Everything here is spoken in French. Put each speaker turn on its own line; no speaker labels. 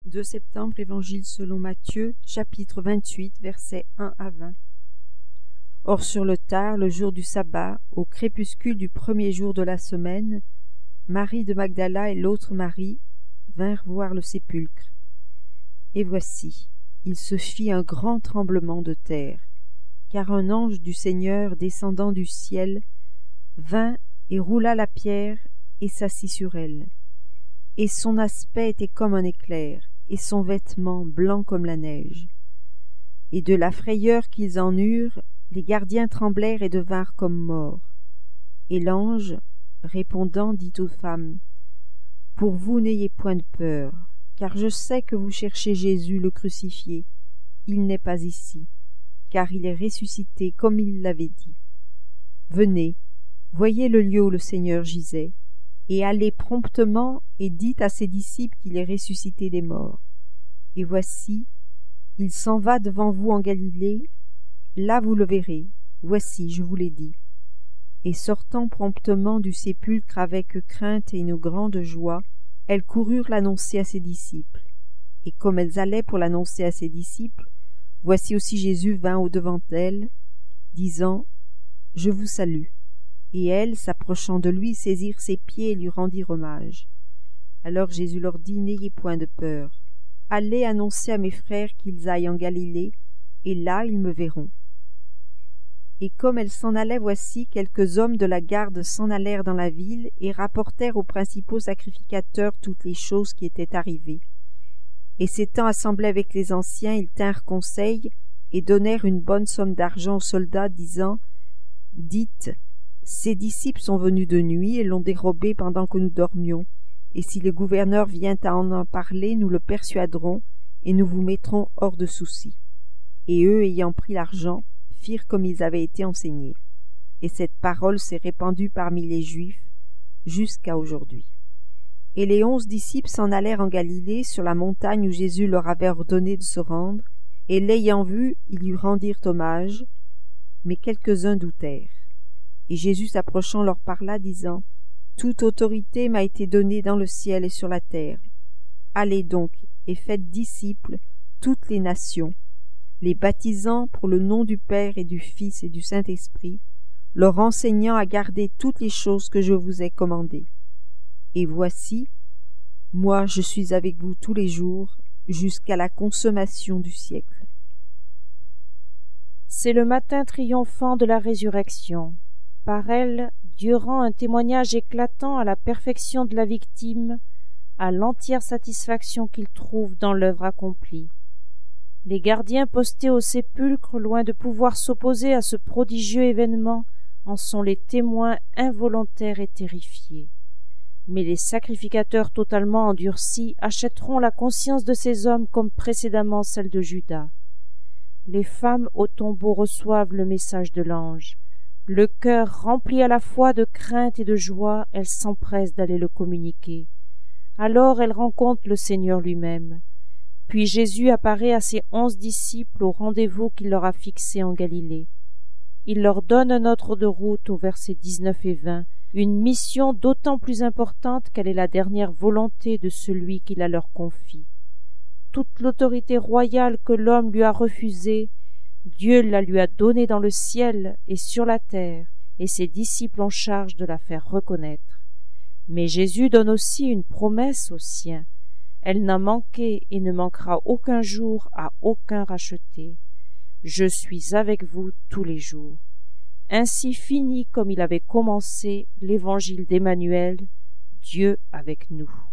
2 septembre, Évangile selon Matthieu, chapitre 28, versets 1 à 20. Or sur le tard, le jour du sabbat, au crépuscule du premier jour de la semaine, Marie de Magdala et l'autre Marie vinrent voir le sépulcre. Et voici, il se fit un grand tremblement de terre, car un ange du Seigneur descendant du ciel vint et roula la pierre et s'assit sur elle. Et son aspect était comme un éclair, et son vêtement blanc comme la neige. Et de la frayeur qu'ils en eurent, les gardiens tremblèrent et devinrent comme morts. Et l'ange, répondant, dit aux femmes: Pour vous n'ayez point de peur, car je sais que vous cherchez Jésus le crucifié. Il n'est pas ici, car il est ressuscité comme il l'avait dit. Venez, voyez le lieu où le Seigneur gisait, et allez promptement et dites à ses disciples qu'il est ressuscité des morts. Et voici, il s'en va devant vous en Galilée, là vous le verrez, voici, je vous l'ai dit. Et sortant promptement du sépulcre avec crainte et une grande joie, elles coururent l'annoncer à ses disciples. Et comme elles allaient pour l'annoncer à ses disciples, voici aussi Jésus vint au-devant d'elles, disant: Je vous salue. Et elles, s'approchant de lui, saisirent ses pieds et lui rendirent hommage. Alors Jésus leur dit: N'ayez point de peur. Allez annoncer à mes frères qu'ils aillent en Galilée, et là ils me verront. Et comme elles s'en allaient, voici, quelques hommes de la garde s'en allèrent dans la ville et rapportèrent aux principaux sacrificateurs toutes les choses qui étaient arrivées. Et s'étant assemblés avec les anciens, ils tinrent conseil et donnèrent une bonne somme d'argent aux soldats, disant: Dites, ses disciples sont venus de nuit et l'ont dérobé pendant que nous dormions, et si le gouverneur vient à en parler, nous le persuaderons, et nous vous mettrons hors de souci. Et eux, ayant pris l'argent, firent comme ils avaient été enseignés. Et cette parole s'est répandue parmi les Juifs jusqu'à aujourd'hui. Et les 11 disciples s'en allèrent en Galilée, sur la montagne où Jésus leur avait ordonné de se rendre, et l'ayant vu, ils lui rendirent hommage, mais quelques-uns doutèrent. Et Jésus s'approchant leur parla, disant: Toute autorité m'a été donnée dans le ciel et sur la terre. Allez donc et faites disciples toutes les nations, les baptisant pour le nom du Père et du Fils et du Saint-Esprit, leur enseignant à garder toutes les choses que je vous ai commandées. Et voici, moi je suis avec vous tous les jours, jusqu'à la consommation du siècle.
C'est le matin triomphant de la résurrection. Par elle, Dieu rend un témoignage éclatant à la perfection de la victime, à l'entière satisfaction qu'il trouve dans l'œuvre accomplie. Les gardiens postés au sépulcre, loin de pouvoir s'opposer à ce prodigieux événement, en sont les témoins involontaires et terrifiés. Mais les sacrificateurs totalement endurcis achèteront la conscience de ces hommes comme précédemment celle de Judas. Les femmes au tombeau reçoivent le message de l'ange. Le cœur rempli à la fois de crainte et de joie, elles s'empressent d'aller le communiquer. Alors elles rencontrent le Seigneur lui-même. Puis Jésus apparaît à ses 11 disciples au rendez-vous qu'il leur a fixé en Galilée. Il leur donne un ordre de route au versets 19 et 20, une mission d'autant plus importante qu'elle est la dernière volonté de celui qui la leur confie. Toute l'autorité royale que l'homme lui a refusée, Dieu la lui a donnée dans le ciel et sur la terre, et ses disciples ont charge de la faire reconnaître. Mais Jésus donne aussi une promesse aux siens. Elle n'a manqué et ne manquera aucun jour à aucun racheté. Je suis avec vous tous les jours. Ainsi finit comme il avait commencé l'évangile d'Emmanuel, Dieu avec nous.